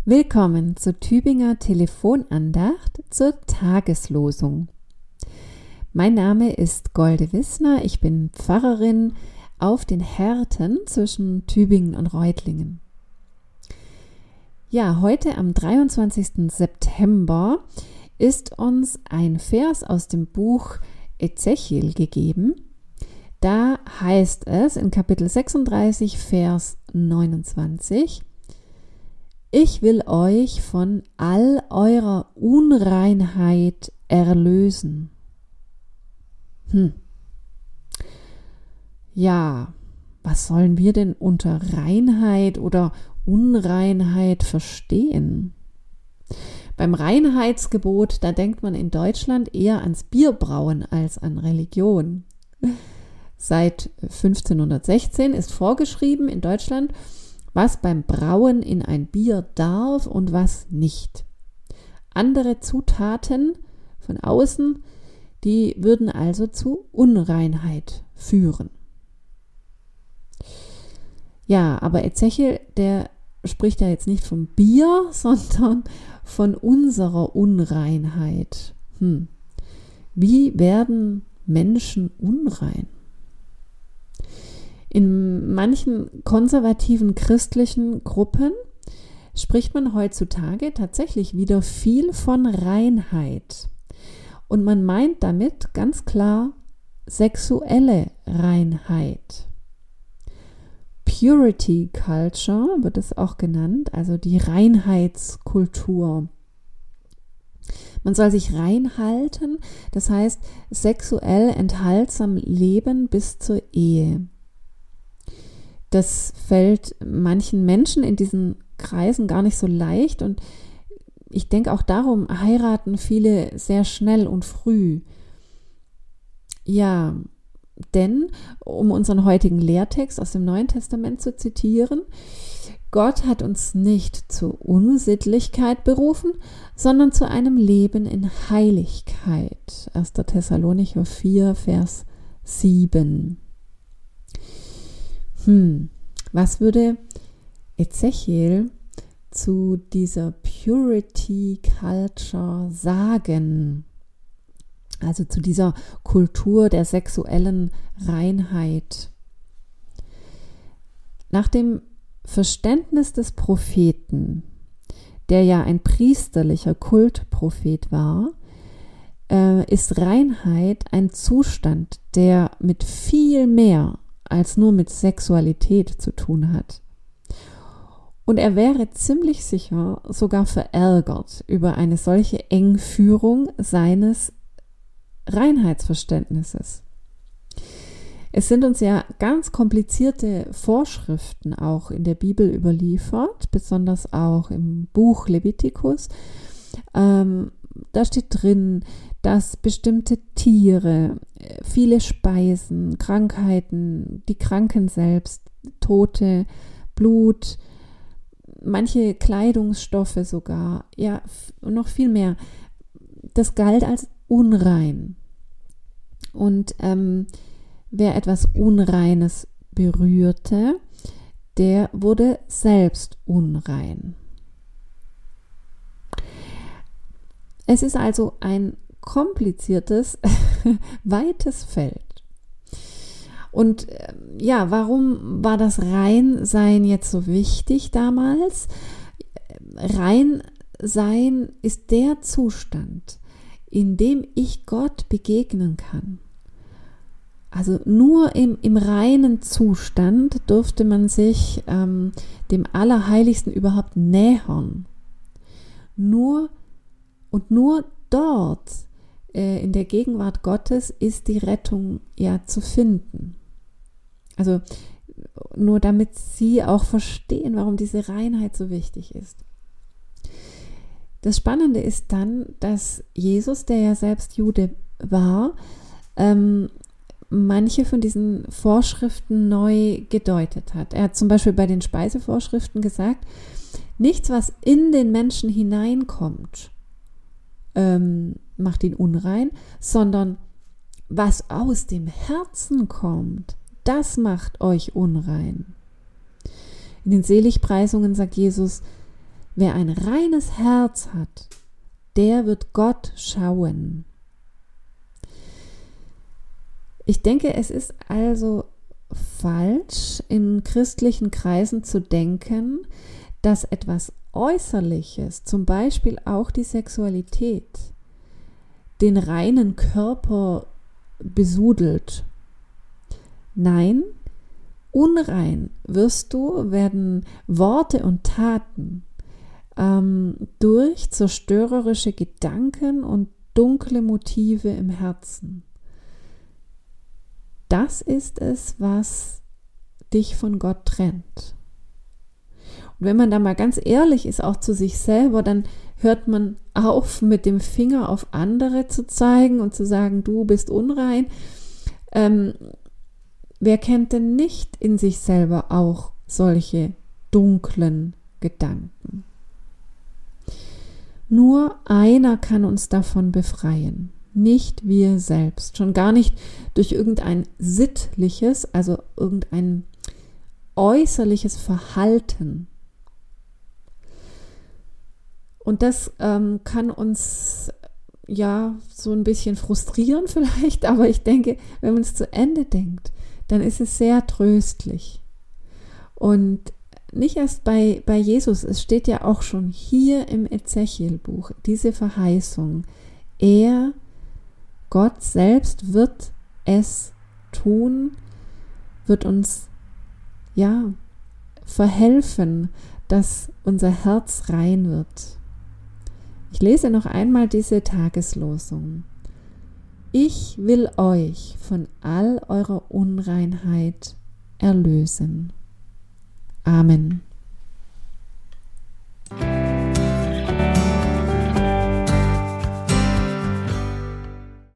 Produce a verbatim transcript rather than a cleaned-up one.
Willkommen zur Tübinger Telefonandacht zur Tageslosung. Mein Name ist Golde Wissner, ich bin Pfarrerin auf den Härten zwischen Tübingen und Reutlingen. Ja, heute am dreiundzwanzigsten September ist uns ein Vers aus dem Buch Ezechiel gegeben. Da heißt es in Kapitel sechsunddreißig, Vers neunundzwanzig: Ich will euch von all eurer Unreinheit erlösen. Hm. Ja, was sollen wir denn unter Reinheit oder Unreinheit verstehen? Beim Reinheitsgebot, da denkt man in Deutschland eher ans Bierbrauen als an Religion. Seit fünfzehnhundertsechzehn ist vorgeschrieben in Deutschland, was beim Brauen in ein Bier darf und was nicht. Andere Zutaten von außen, die würden also zu Unreinheit führen. Ja, aber Ezechiel, der spricht ja jetzt nicht vom Bier, sondern von unserer Unreinheit. Hm. Wie werden Menschen unrein? In manchen konservativen christlichen Gruppen spricht man heutzutage tatsächlich wieder viel von Reinheit. Und man meint damit ganz klar sexuelle Reinheit. Purity Culture wird es auch genannt, also die Reinheitskultur. Man soll sich reinhalten, das heißt sexuell enthaltsam leben bis zur Ehe. Das fällt manchen Menschen in diesen Kreisen gar nicht so leicht und ich denke auch darum heiraten viele sehr schnell und früh. Ja, denn, um unseren heutigen Lehrtext aus dem Neuen Testament zu zitieren, Gott hat uns nicht zur Unsittlichkeit berufen, sondern zu einem Leben in Heiligkeit. erster Thessalonicher vier, Vers sieben. Hm, was würde Ezechiel zu dieser Purity Culture sagen? Also zu dieser Kultur der sexuellen Reinheit. Nach dem Verständnis des Propheten, der ja ein priesterlicher Kultprophet war, äh, ist Reinheit ein Zustand, der mit viel mehr als nur mit Sexualität zu tun hat. Und er wäre ziemlich sicher sogar verärgert über eine solche Engführung seines Reinheitsverständnisses. Es sind uns ja ganz komplizierte Vorschriften auch in der Bibel überliefert, besonders auch im Buch Levitikus. Ähm, da steht drin, dass bestimmte Tiere, viele Speisen, Krankheiten, die Kranken selbst, Tote, Blut, manche Kleidungsstoffe sogar, ja, und noch viel mehr, das galt als unrein. Und ähm, wer etwas Unreines berührte, der wurde selbst unrein. Es ist also ein kompliziertes, weites Feld. Und ja, warum war das Reinsein jetzt so wichtig damals? Reinsein ist der Zustand, in dem ich Gott begegnen kann. Also nur im, im reinen Zustand dürfte man sich ähm, dem Allerheiligsten überhaupt nähern. Nur und nur dort, äh, in der Gegenwart Gottes, ist die Rettung ja zu finden. Also nur damit Sie auch verstehen, warum diese Reinheit so wichtig ist. Das Spannende ist dann, dass Jesus, der ja selbst Jude war, ähm, manche von diesen Vorschriften neu gedeutet hat. Er hat zum Beispiel bei den Speisevorschriften gesagt, nichts, was in den Menschen hineinkommt, ähm, macht ihn unrein, sondern was aus dem Herzen kommt, das macht euch unrein. In den Seligpreisungen sagt Jesus, wer ein reines Herz hat, der wird Gott schauen. Ich denke, es ist also falsch, in christlichen Kreisen zu denken, dass etwas Äußerliches, zum Beispiel auch die Sexualität, den reinen Körper besudelt. Nein, unrein wirst du, werden Worte und Taten ähm, durch zerstörerische Gedanken und dunkle Motive im Herzen. Das ist es, was dich von Gott trennt. Und wenn man da mal ganz ehrlich ist, auch zu sich selber, dann hört man auf, mit dem Finger auf andere zu zeigen und zu sagen, du bist unrein. Ähm, wer kennt denn nicht in sich selber auch solche dunklen Gedanken? Nur einer kann uns davon befreien. Nicht wir selbst, schon gar nicht durch irgendein sittliches, also irgendein äußerliches Verhalten. Und das ähm, kann uns ja so ein bisschen frustrieren vielleicht, aber ich denke, wenn man es zu Ende denkt, dann ist es sehr tröstlich. Und nicht erst bei, bei Jesus, es steht ja auch schon hier im Ezechiel-Buch, diese Verheißung, er Gott selbst wird es tun, wird uns ja verhelfen, dass unser Herz rein wird. Ich lese noch einmal diese Tageslosung. Ich will euch von all eurer Unreinheit erlösen. Amen.